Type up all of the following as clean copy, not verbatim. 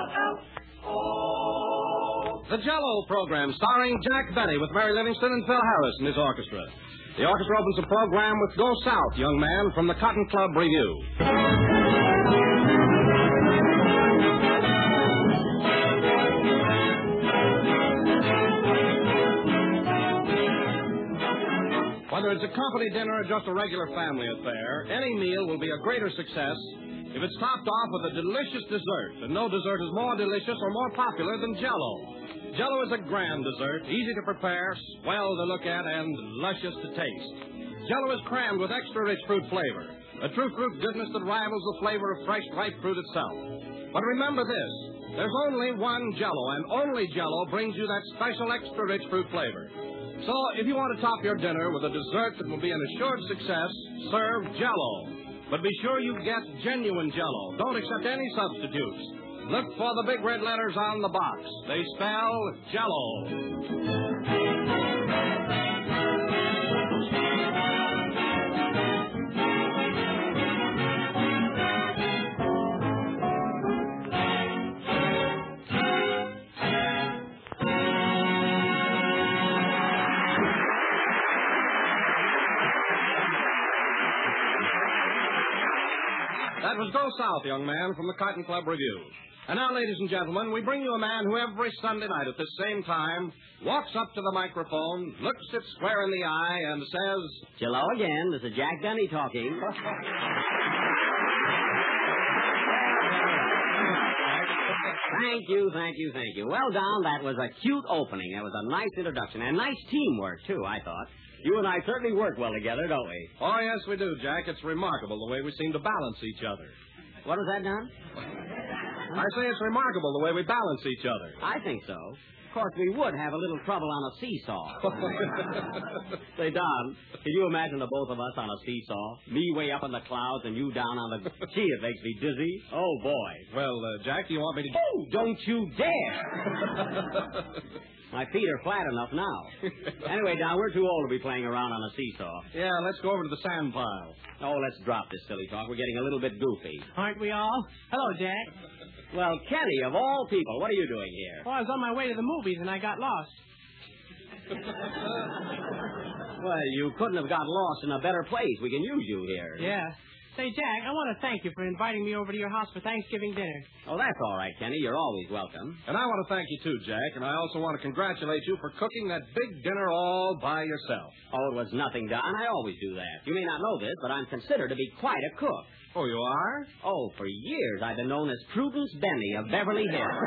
The Jell-O program, starring Jack Benny with Mary Livingston and Phil Harris and his orchestra. The orchestra opens the program with Go South, Young Man, from the Cotton Club Review. Whether it's a company dinner or just a regular family affair, any meal will be a greater success if it's topped off with a delicious dessert. And no dessert is more delicious or more popular than Jell-O. Jell-O is a grand dessert, easy to prepare, swell to look at, and luscious to taste. Jell-O is crammed with extra rich fruit flavor, a true fruit goodness that rivals the flavor of fresh, ripe fruit itself. But remember this, there's only one Jell-O, and only Jell-O brings you that special extra rich fruit flavor. So, if you want to top your dinner with a dessert that will be an assured success, serve Jell-O. But be sure you get genuine Jell-O. Don't accept any substitutes. Look for the big red letters on the box. They spell Jell-O. That was Go South, Young Man, from the Cotton Club Review. And now, ladies and gentlemen, we bring you a man who every Sunday night at this same time walks up to the microphone, looks it square in the eye, and says, Hello again. This is Jack Benny talking. Thank you. Well, Don, that was a cute opening. That was a nice introduction. And nice teamwork, too, I thought. You and I certainly work well together, don't we? Oh, yes, we do, Jack. It's remarkable the way we seem to balance each other. What was that, Don? I say it's remarkable the way we balance each other. I think so. Of course, we would have a little trouble on a seesaw. Say, Don, can you imagine the both of us on a seesaw? Me way up in the clouds and you down on the... Gee, it makes me dizzy. Oh, boy. Well, Jack, do you want me to... Oh, don't you dare! My feet are flat enough now. Anyway, Don, we're too old to be playing around on a seesaw. Yeah, let's go over to the sand pile. Oh, let's drop this silly talk. We're getting a little bit goofy. Aren't we all? Hello, Jack. Well, Kenny, of all people, what are you doing here? Well, I was on my way to the movies and I got lost. Well, you couldn't have got lost in a better place. We can use you here. Yeah. Say, Jack, I want to thank you for inviting me over to your house for Thanksgiving dinner. Oh, that's all right, Kenny. You're always welcome. And I want to thank you, too, Jack. And I also want to congratulate you for cooking that big dinner all by yourself. Oh, it was nothing, Don. I always do that. You may not know this, but I'm considered to be quite a cook. Oh, you are? Oh, for years I've been known as Prudence Benny of Beverly Hills.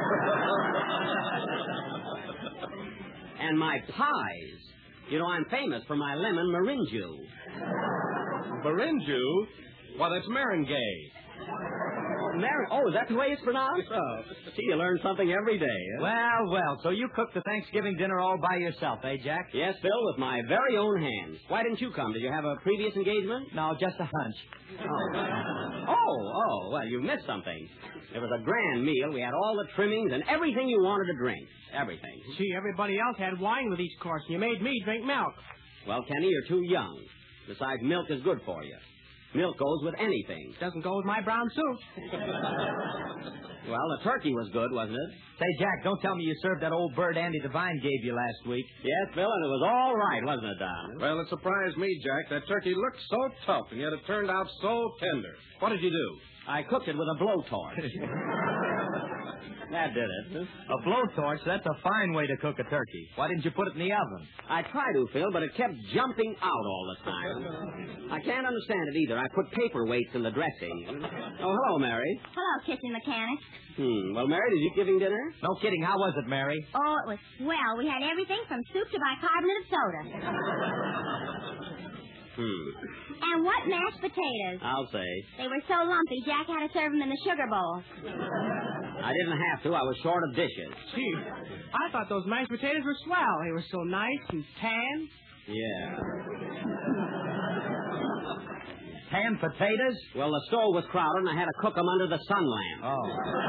And my pies. You know, I'm famous for my lemon meringue. Meringue? Well, that's Marengay. Oh, is that the way it's pronounced? Oh, see, you learn something every day. Huh? Well, so you cooked the Thanksgiving dinner all by yourself, eh, Jack? Yes, Phil, with my very own hands. Why didn't you come? Did you have a previous engagement? No, just a hunch. Oh, well, you missed something. It was a grand meal. We had all the trimmings and everything you wanted to drink. Everything. Gee, everybody else had wine with each course, and you made me drink milk. Well, Kenny, you're too young. Besides, milk is good for you. Milk goes with anything. Doesn't go with my brown suit. Well, the turkey was good, wasn't it? Say, Jack, don't tell me you served that old bird Andy Devine gave you last week. Yes, Bill, and it was all right, wasn't it, Don? Well, it surprised me, Jack. That turkey looked so tough, and yet it turned out so tender. What did you do? I cooked it with a blowtorch. That did it. A blowtorch? That's a fine way to cook a turkey. Why didn't you put it in the oven? I tried to, Phil, but it kept jumping out all the time. I can't understand it either. I put paperweights in the dressing. Oh, hello, Mary. Hello, kitchen mechanic. Well, Mary, did you giving dinner? No kidding. How was it, Mary? Oh, it was swell. We had everything from soup to bicarbonate of soda. And what mashed potatoes. I'll say. They were so lumpy, Jack had to serve them in the sugar bowl. I didn't have to. I was short of dishes. Gee, I thought those mashed potatoes were swell. They were so nice and tan. Yeah. Tan potatoes? Well, the stove was crowded, and I had to cook them under the sun lamp. Oh.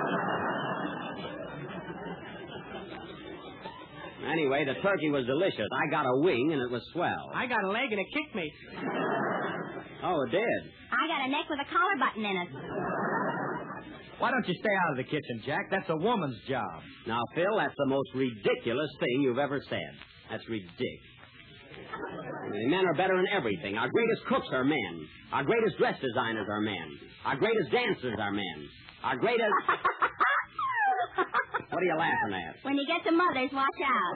Anyway, the turkey was delicious. I got a wing, and it was swell. I got a leg, and it kicked me. Oh, it did? I got a neck with a collar button in it. Why don't you stay out of the kitchen, Jack? That's a woman's job. Now, Phil, that's the most ridiculous thing you've ever said. That's ridiculous. Men are better in everything. Our greatest cooks are men. Our greatest dress designers are men. Our greatest dancers are men. Our greatest... What are you laughing at? When you get to Mother's, watch out.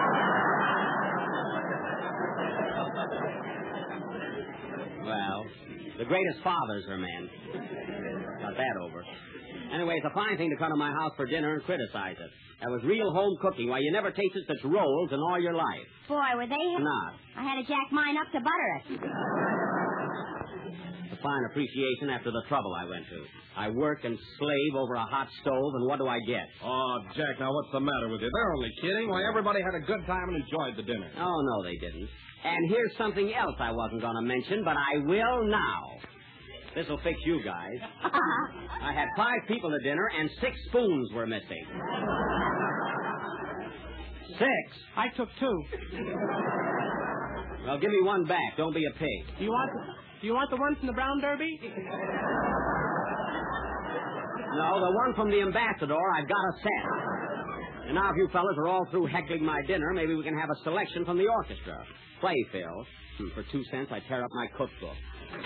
Well, the greatest fathers are men. Got that over. Anyway, it's a fine thing to come to my house for dinner and criticize it. That was real home cooking. Why, you never tasted such rolls in all your life. Boy, were they... Not. I had to jack mine up to butter it. A fine appreciation after the trouble I went to. I work and slave over a hot stove, and what do I get? Oh, Jack, now what's the matter with you? They're only kidding. Why, everybody had a good time and enjoyed the dinner. Oh, no, they didn't. And here's something else I wasn't going to mention, but I will now. This'll fix you guys. I had 5 people to dinner, and 6 spoons were missing. 6. I took 2. Well, give me one back. Don't be a pig. Do you want the one from the Brown Derby? No, the one from the Ambassador, I've got a set. And now if you fellas are all through heckling my dinner, maybe we can have a selection from the orchestra. Play, Phil. For 2 cents, I tear up my cookbook.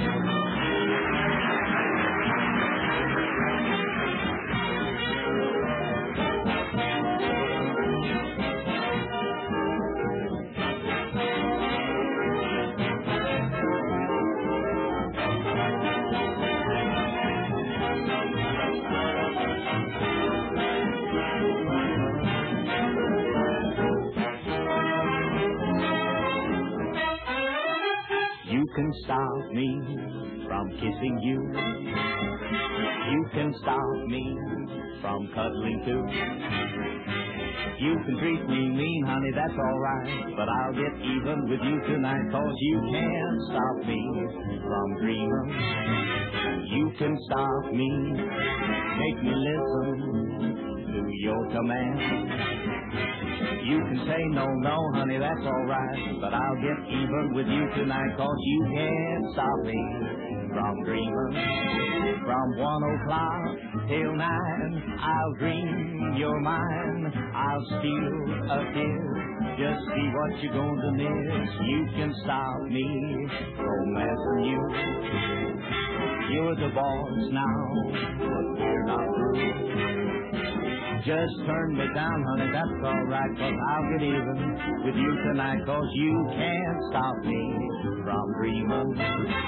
You can stop me from kissing you. You can stop me from cuddling too. You can treat me mean, honey, that's all right. But I'll get even with you tonight, 'cause you can't stop me from dreaming. You can stop me, make me listen to your command. You can say no, no, honey, that's all right. But I'll get even with you tonight, 'cause you can't stop me from dreaming. From 1 o'clock till 9, I'll dream you're mine. I'll steal a kiss, just see what you're going to miss. You can stop me romancing you. You're the boss now, but we're not through. Just turn me down, honey, that's all right, 'cause I'll get even with you tonight, 'cause you can't stop me from dreaming.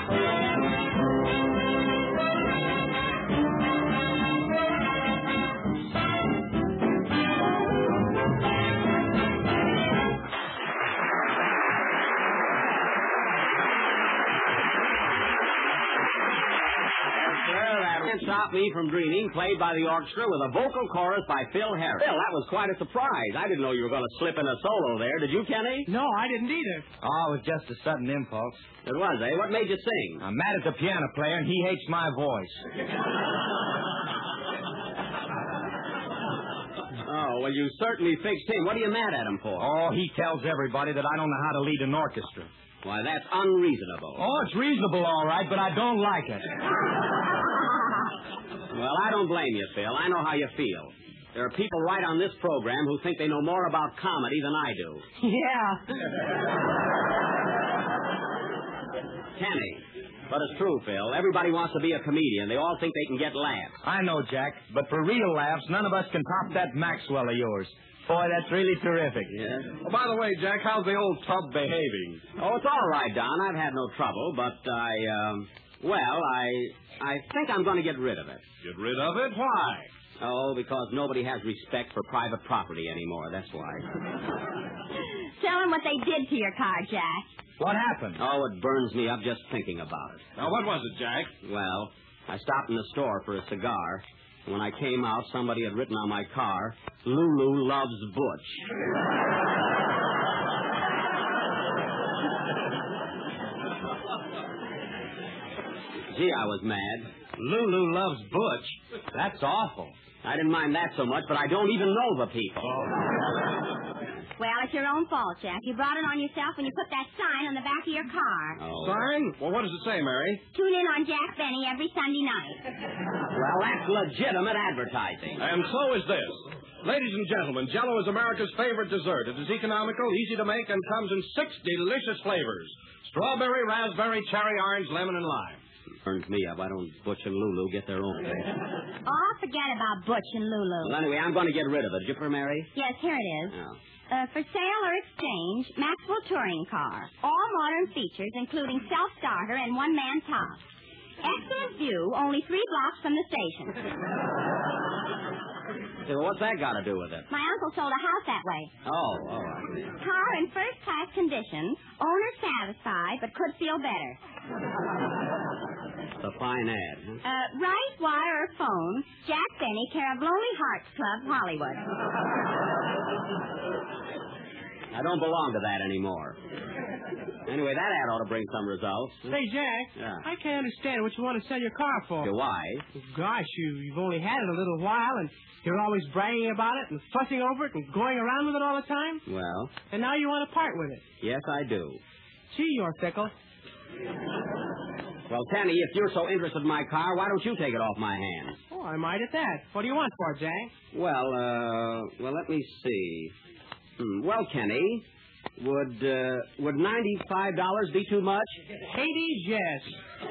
Can't Stop Me from Dreaming, played by the orchestra with a vocal chorus by Phil Harris. Phil, that was quite a surprise. I didn't know you were going to slip in a solo there. Did you, Kenny? No, I didn't either. Oh, it was just a sudden impulse. It was, eh? What made you sing? I'm mad at the piano player, and he hates my voice. Oh, well, you certainly fixed him. What are you mad at him for? Oh, he tells everybody that I don't know how to lead an orchestra. Why, that's unreasonable. Oh, it's reasonable, all right, but I don't like it. Well, I don't blame you, Phil. I know how you feel. There are people right on this program who think they know more about comedy than I do. Yeah. Kenny. But it's true, Phil. Everybody wants to be a comedian. They all think they can get laughs. I know, Jack, but for real laughs, none of us can top that Maxwell of yours. Boy, that's really terrific. Yeah? Oh, by the way, Jack, how's the old tub behaving? Oh, it's all right, Don. I've had no trouble, but I think I'm going to get rid of it. Get rid of it? Why? Oh, because nobody has respect for private property anymore. That's why. Tell them what they did to your car, Jack. What happened? Oh, it burns me up just thinking about it. Now, what was it, Jack? Well, I stopped in the store for a cigar. And when I came out, somebody had written on my car, Lulu loves Butch. Gee, I was mad. Lulu loves Butch. That's awful. I didn't mind that so much, but I don't even know the people. Well, it's your own fault, Jack. You brought it on yourself when you put that sign on the back of your car. Oh. Sign? Well, what does it say, Mary? Tune in on Jack Benny every Sunday night. Well, that's legitimate advertising. And so is this. Ladies and gentlemen, Jell-O is America's favorite dessert. It is economical, easy to make, and comes in 6 delicious flavors. Strawberry, raspberry, cherry, orange, lemon, and lime. Turns me up. Why don't Butch and Lulu get their own thing? Oh, forget about Butch and Lulu. Well, anyway, I'm going to get rid of it. Did you for Mary? Yes, here it is. Oh. For sale or exchange, Maxwell Touring Car. All modern features, including self-starter and one-man top. Excellent view, only 3 blocks from the station. Hey, well, what's that got to do with it? My uncle sold a house that way. Oh, all right. Car in first-class condition, owner satisfied, but could feel better. It's a fine ad, huh? Write, wire, or phone, Jack Benny, care of Lonely Hearts Club, Hollywood. I don't belong to that anymore. Anyway, that ad ought to bring some results. Say, Jack, Yeah. I can't understand what you want to sell your car for. Why? Gosh, you've only had it a little while, and you're always bragging about it and fussing over it and going around with it all the time. Well, And now you want to part with it. yes, I do. Gee, you're fickle. Well, Tanny, if you're so interested in my car, why don't you take it off my hands? Oh, I might at that. What do you want for it, Jack? Well, let me see. Well, Kenny, would $95 be too much? Hades, yes.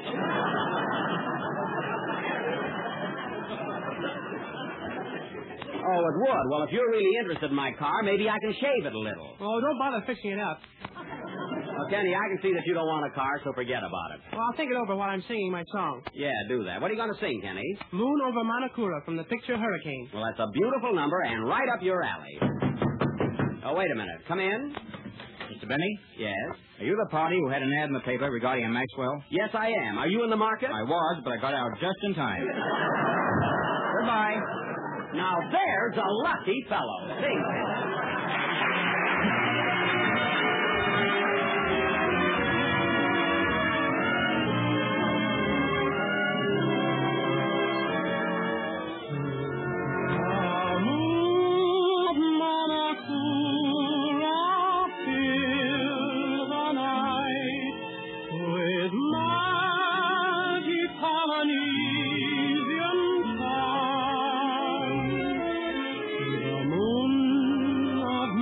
Oh, it would. Well, if you're really interested in my car, maybe I can shave it a little. Oh, don't bother fixing it up. Well, Kenny, I can see that you don't want a car, so forget about it. Well, I'll think it over while I'm singing my song. Yeah, do that. What are you going to sing, Kenny? Moon over Manakura from the picture Hurricane. Well, that's a beautiful number and right up your alley. Oh, wait a minute. Come in. Mr. Benny, Yes. are you the party who had an ad in the paper regarding a Maxwell? Yes, I am. Are you in the market? I was, but I got out just in time. Goodbye. Now, there's a lucky fellow. Sing. The moon of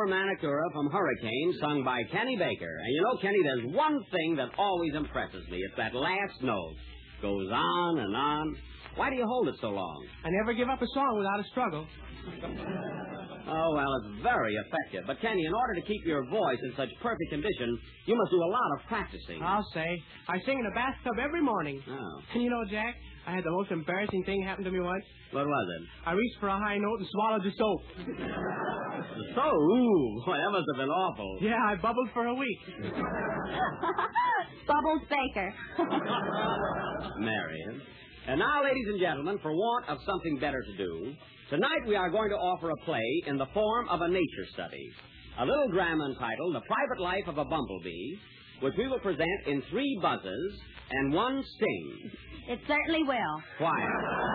Summer Manicura from Hurricane, sung by Kenny Baker. And you know, Kenny, there's one thing that always impresses me. It's that last note. Goes on and on. Why do you hold it so long? I never give up a song without a struggle. Oh, well, it's very effective. But, Kenny, in order to keep your voice in such perfect condition, you must do a lot of practicing. I'll say. I sing in a bathtub every morning. Oh. And you know, Jack, I had the most embarrassing thing happen to me once. What was it? I reached for a high note and swallowed the soap. So, ooh, boy, that must have been awful. Yeah, I bubbled for a week. Bubbles Baker. Marion. And now, ladies and gentlemen, for want of something better to do, tonight we are going to offer a play in the form of a nature study. A little drama entitled The Private Life of a Bumblebee, which we will present in 3 buzzes and 1 sting. It certainly will. Quiet.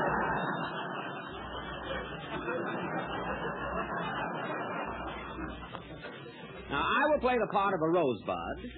Now, I will play the part of a rosebud.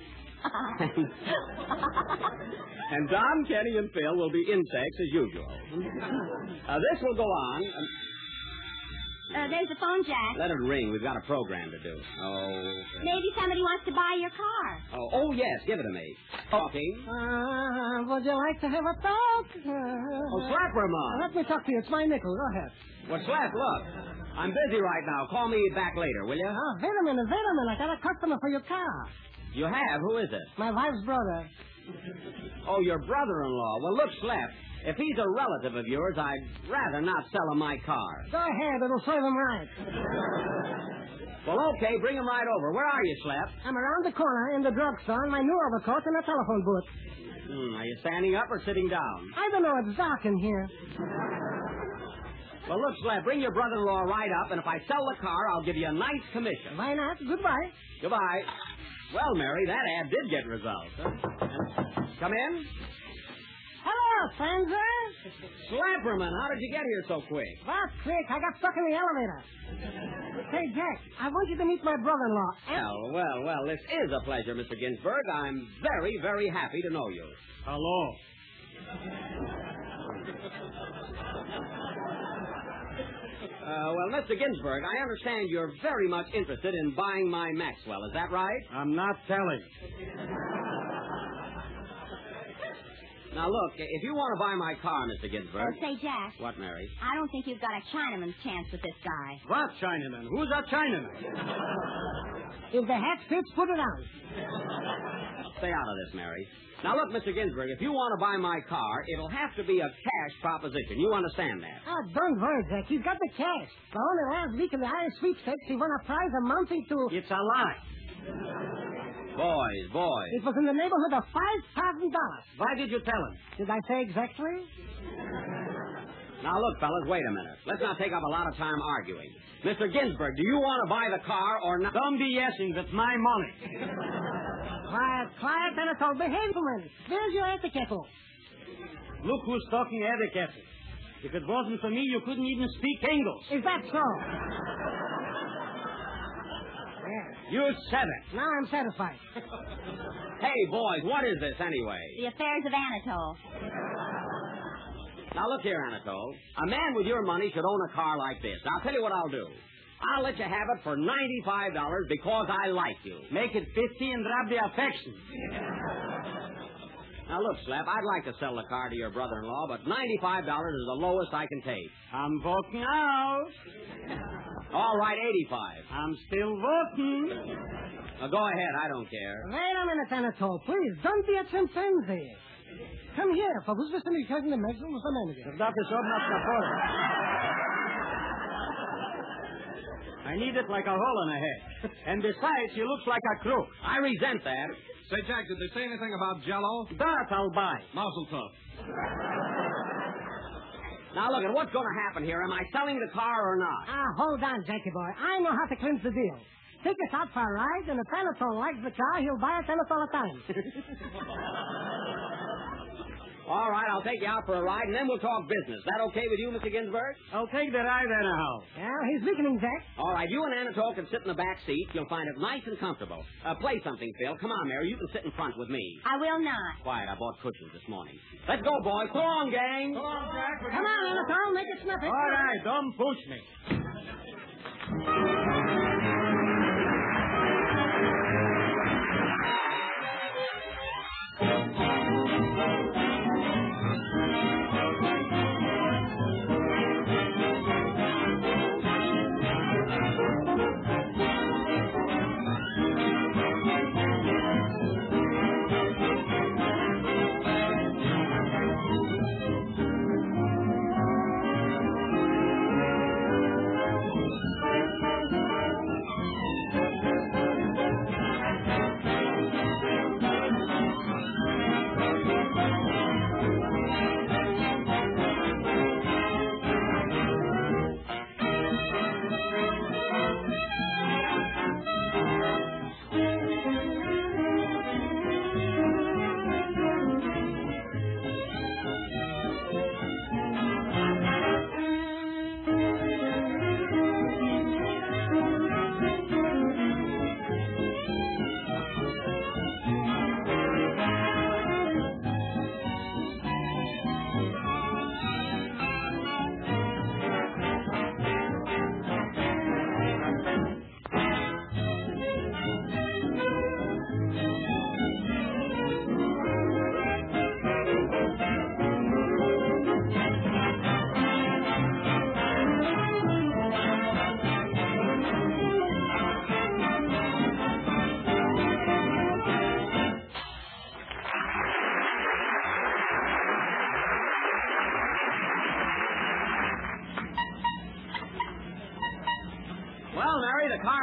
And Don, Kenny, and Phil will be insects as usual. This will go on. There's the phone, Jack. Let it ring. We've got a program to do. Oh. Maybe somebody wants to buy your car. Oh, yes. Give it to me. Talking. Would you like to have a talk? Slap her, Mom. Let me talk to you. It's my nickel. Go ahead. Well, Slap, look. I'm busy right now. Call me back later, will you? Wait a minute. I got a customer for your car. You have? Who is it? My wife's brother. Oh, your brother-in-law. Well, look, Slap. If he's a relative of yours, I'd rather not sell him my car. Go ahead. It'll serve him right. Well, okay. Bring him right over. Where are you, Slap? I'm around the corner in the drugstore in my new overcoat and a telephone booth. Are you standing up or sitting down? I don't know. It's dark in here. Well, look, Slap, bring your brother-in-law right up, and if I sell the car, I'll give you a nice commission. Why not? Goodbye. Goodbye. Well, Mary, that ad did get results. Huh? Come in. Hello, Sansa. Slapperman, how did you get here so quick? Well, quick. I got stuck in the elevator. Hey, Jack, I want you to meet my brother-in-law. Well, this is a pleasure, Mr. Ginsburg. I'm very, very happy to know you. Hello. Well, Mr. Ginsburg, I understand you're very much interested in buying my Maxwell. Is that right? I'm not selling. Now, look, if you want to buy my car, Mr. Ginsburg... Say, Jack. What, Mary? I don't think you've got a Chinaman's chance with this guy. What Chinaman? Who's that Chinaman? If the hat fits, put it on. Stay out of this, Mary. Now, look, Mr. Ginsburg, if you want to buy my car, it'll have to be a cash proposition. You understand that? Oh, don't worry, Jack. He's got the cash. But only last week in the Irish sweepstakes, he won a prize amounting to... It's a lie. Boys. It was in the neighborhood of $5,000. Why did you tell him? Did I say exactly? Now, look, fellas, wait a minute. Let's not take up a lot of time arguing. Mr. Ginsburg, do you want to buy the car or not? Don't be yesing. That's my money. Quiet, Anatole. Behave, man. There's your etiquette. Look who's talking etiquette. If it wasn't for me, you couldn't even speak English. Is that so? You said it. Now I'm satisfied. Hey, boys, what is this anyway? The affairs of Anatole. Now, look here, Anatole. A man with your money should own a car like this. Now, I'll tell you what I'll do. I'll let you have it for $95 because I like you. Make it 50 and drop the affection. Now, look, Slap, I'd like to sell the car to your brother-in-law, but $95 is the lowest I can take. I'm voting out. All right, $85. I'm still voting. Now, go ahead. I don't care. Wait a minute, Anatole. Please, don't be a chimpanzee. Come here, folks. Listen to me, cousin, the maximum was the manager. That is not I need it like a hole in the head. And besides, he looks like a crook. I resent that. Say, Jack, did they say anything about Jell-O? That I'll buy. Mazel tov. Now, look, what's going to happen here? Am I selling the car or not? Hold on, Jackie boy. I know how to clinch the deal. Take us out for a ride, and if Anatole likes the car, he'll buy it Anatole a time. All right, I'll take you out for a ride, and then we'll talk business. That okay with you, Mr. Ginsburg? I'll take the ride anyhow. Yeah, he's weakening, Jack. All right, you and Anatole can sit in the back seat. You'll find it nice and comfortable. Play something, Phil. Come on, Mary. You can sit in front with me. I will not. Quiet. I bought cushions this morning. Let's go, boys. So long, gang. Come on, Jack. Come on, Anatole. Make it snippy. All right, don't push me.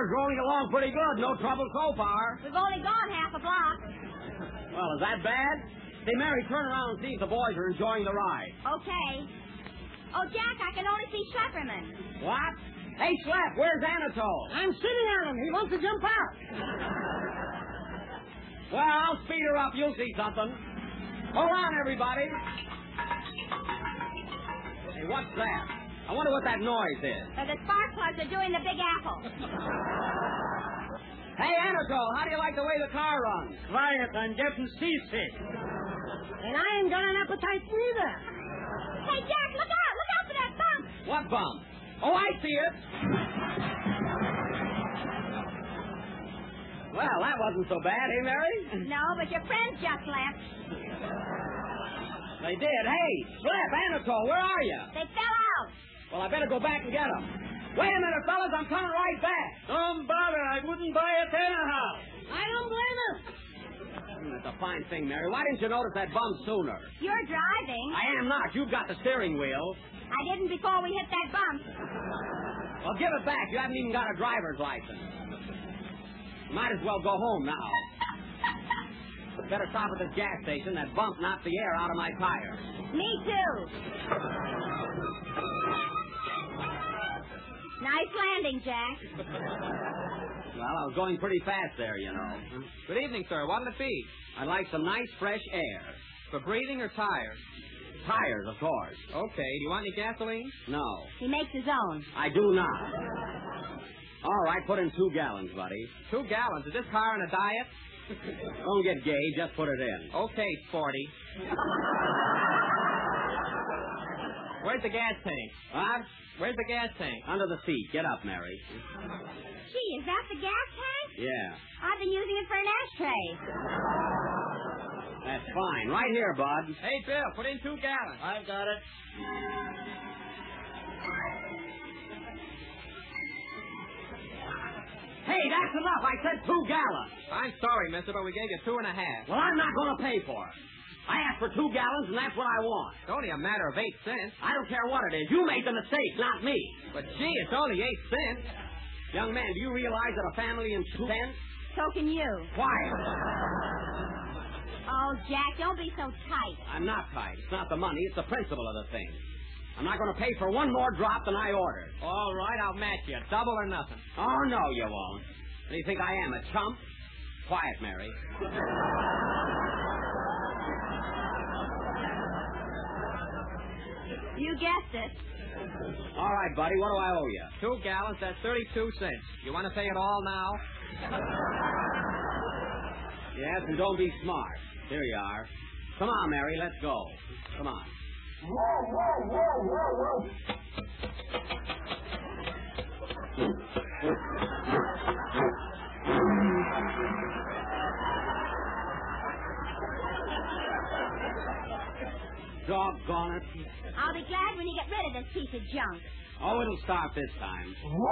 we're going along pretty good. No trouble so far. We've only gone half a block. Well, is that bad? Say, Mary, turn around and see if the boys are enjoying the ride. Okay. Oh, Jack, I can only see Schlepperman. What? Hey, Schlep, where's Anatole? I'm sitting on him. He wants to jump out. Well, I'll speed her up. You'll see something. Hold on, everybody. Hey, what's that? I wonder what that noise is. The spark plugs are doing the Big Apple. Hey, Anatole, how do you like the way the car runs? Quiet, I'm getting seasick. And I ain't got an appetite either. Hey, Jack, look out! Look out for that bump! What bump? Oh, I see it. Well, that wasn't so bad, eh, Mary? No, but your friends just left. They did. Hey, Schlep, Anatole, where are you? They fell out. Well, I better go back and get them. Wait a minute, fellas, I'm coming right back. Don't bother, I wouldn't buy it anyhow. I don't blame him. That's a fine thing, Mary. Why didn't you notice that bump sooner? You're driving. I am not. You've got the steering wheel. I didn't before we hit that bump. Well, give it back. You haven't even got a driver's license. You might as well go home now. Better stop at this gas station. That bump knocked the air out of my tires. Me too. Nice landing, Jack. Well, I was going pretty fast there, you know. Good evening, sir. What'll it be? I'd like some nice, fresh air. For breathing or tires? Tires, of course. Okay. Do you want any gasoline? No, He makes his own. I do not. All right, put in 2 gallons, buddy. 2 gallons. Is this car on a diet? Don't get gay. Just put it in. Okay, Sporty. Where's the gas tank? What? Where's the gas tank? Under the seat. Get up, Mary. Gee, is that the gas tank? Yeah, I've been using it for an ashtray. that's fine. Right here, bud. Hey, Bill, put in 2 gallons. I've got it. Hey, that's enough. I said 2 gallons. I'm sorry, mister, but we gave you 2.5. Well, I'm not going to pay for it. I asked for 2 gallons, and that's what I want. It's only a matter of 8 cents. I don't care what it is. You made the mistake, not me. But, gee, it's only 8 cents. Young man, do you realize that a family in 2 cents? So can you. Quiet. Oh, Jack, don't be so tight. I'm not tight. It's not the money. It's the principle of the thing. I'm not going to pay for 1 more drop than I ordered. All right, I'll match you. Double or nothing. Oh, no, you won't. Do you think I am, a chump? Quiet, Mary. You guessed it. All right, buddy, what do I owe you? 2 gallons, that's 32 cents. You want to pay it all now? Yes, and don't be smart. Here you are. Come on, Mary, let's go. Come on. Doggone it. I'll be glad when you get rid of this piece of junk. Oh, it'll stop this time.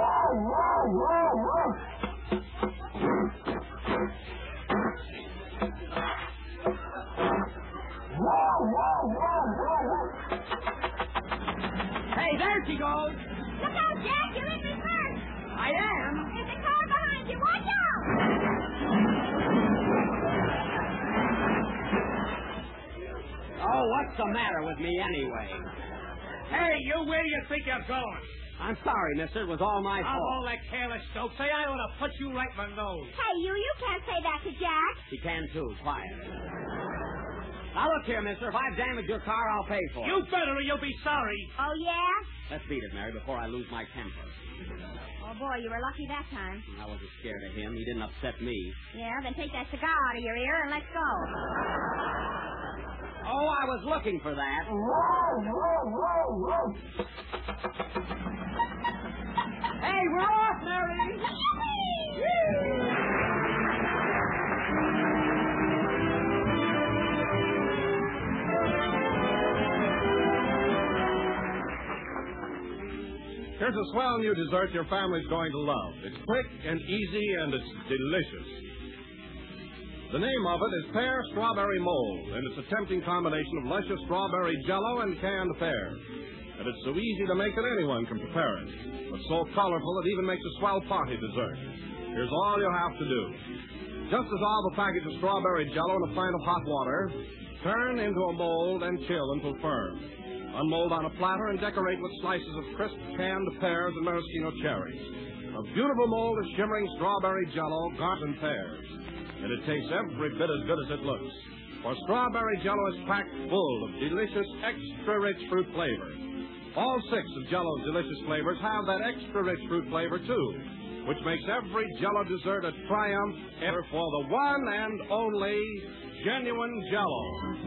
Hey, there she goes. Look out, Jack! You're in reverse! I am. There's a car behind you! Watch out! Oh, what's the matter with me anyway? Hey, you, where do you think you're going? I'm sorry, mister. It was all my Of fault. all that careless dope, say I ought to put you right in the nose. Hey, you can't say that to Jack. She can, too. Quiet. Now, look here, mister. If I've damaged your car, I'll pay for it. You better or you'll be sorry. Oh, yeah? Let's beat it, Mary, before I lose my temper. Oh, boy, you were lucky that time. I wasn't scared of him. He didn't upset me. Yeah, then take that cigar out of your ear and let's go. Oh, I was looking for that. Hey, we're off, Mary! Here's a swell new dessert your family's going to love. It's quick and easy, and it's delicious. The name of it is Pear Strawberry Mold, and it's a tempting combination of luscious strawberry jello and canned pears. And it's so easy to make that anyone can prepare it. But so colorful it even makes a swell party dessert. Here's all you have to do. Just dissolve a package of strawberry jello in a pint of hot water. Turn into a mold and chill until firm. Unmold on a platter and decorate with slices of crisp canned pears and maraschino cherries. A beautiful mold of shimmering strawberry jello, garden pears. And it tastes every bit as good as it looks. For strawberry jello is packed full of delicious, extra-rich fruit flavor. All 6 of Jello's delicious flavors have that extra-rich fruit flavor, too, which makes every Jello dessert a triumph ever for the one and only genuine Jello.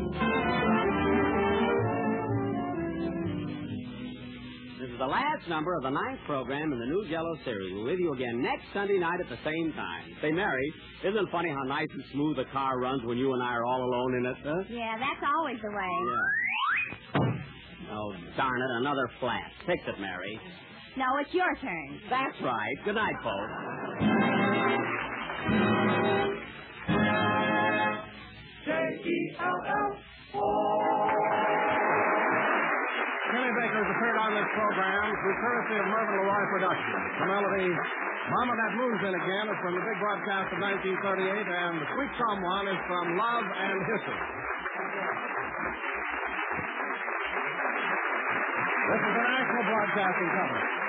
This is the last number of the 9th program in the new Jello series. We'll with you again next Sunday night at the same time. Say, Mary, isn't it funny how nice and smooth the car runs when you and I are all alone in it, huh? Yeah, that's always the way. Yeah. Oh, darn it, another flat. Fix it, Mary. No, it's your turn. That's right. Good night, folks. Kenny Baker's appeared on this program through courtesy of Mervyn LeRoy Productions. The melody, Mama That Moon's In Again, is from the big broadcast of 1938, and The Sweet Someone is from Love and Hisses. This is the National Broadcasting Company.